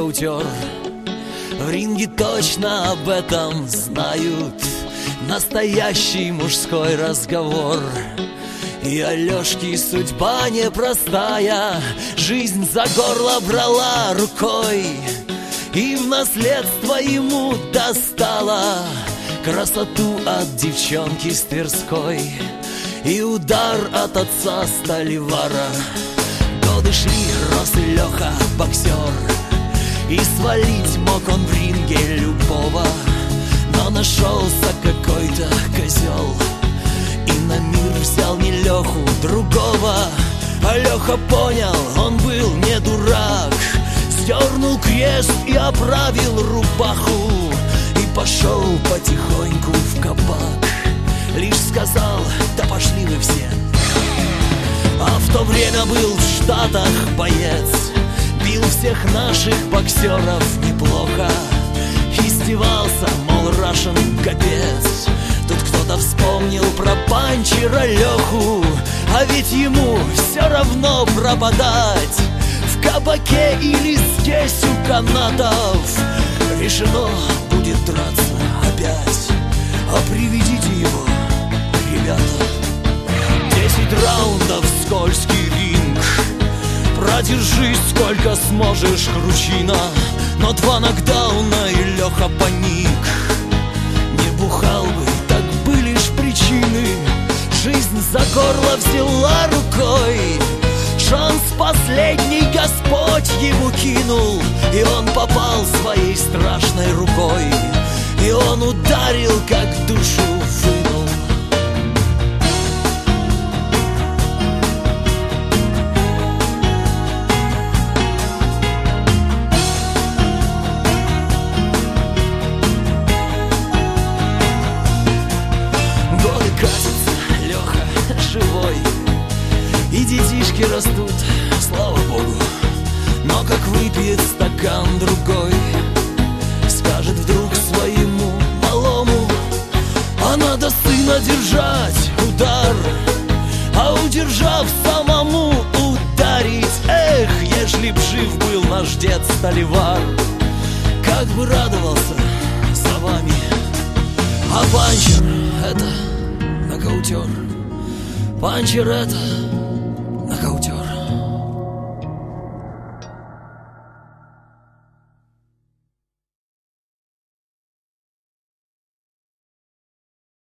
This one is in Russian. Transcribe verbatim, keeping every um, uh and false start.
нокаутер. В ринге точно об этом знают. Настоящий мужской разговор. И Алёшки судьба непростая. Жизнь за горло брала рукой, и в наследство ему достала красоту от девчонки с Тверской и удар от отца Столивара. Годы шли, рос и Лёха боксер, и свалить мог он в ринге любого. Но нашелся какой-то козел и на мир взял не Лёху, другого. А Лёха понял, он был не дурак, сдернул крест и оправил рубаху и пошел потихоньку в кабак. Лишь сказал: да пошли вы все. А в то время был в Штатах боец, бил всех наших боксеров неплохо. Издевался, мол, Рашен капец. Тут кто-то вспомнил про панчера Леху, а ведь ему все равно пропадать в кабаке или здесь у канатов. Решено будет драться опять, а приведите его, ребята. Десять раундов, скользкий ринг, продержись сколько сможешь, кручина. Но два нокдауна и Леха паник. Не бухал бы, так были лишь причины. Жизнь за горло взяла рукой, шанс последний Господь ему кинул, и он попал своей страшной рукой, и он ударил, как душу вынул. Годы катятся, Леха живой, и детишки растут, слава богу. Но как выпьет стакан другой, скажет вдруг своему малому: а надо сына держать удар, а удержав самому ударить. Эх, ежели б жив был наш дед Столивар, как бы радовался за вами. А панчер — это нокаутер, панчер — это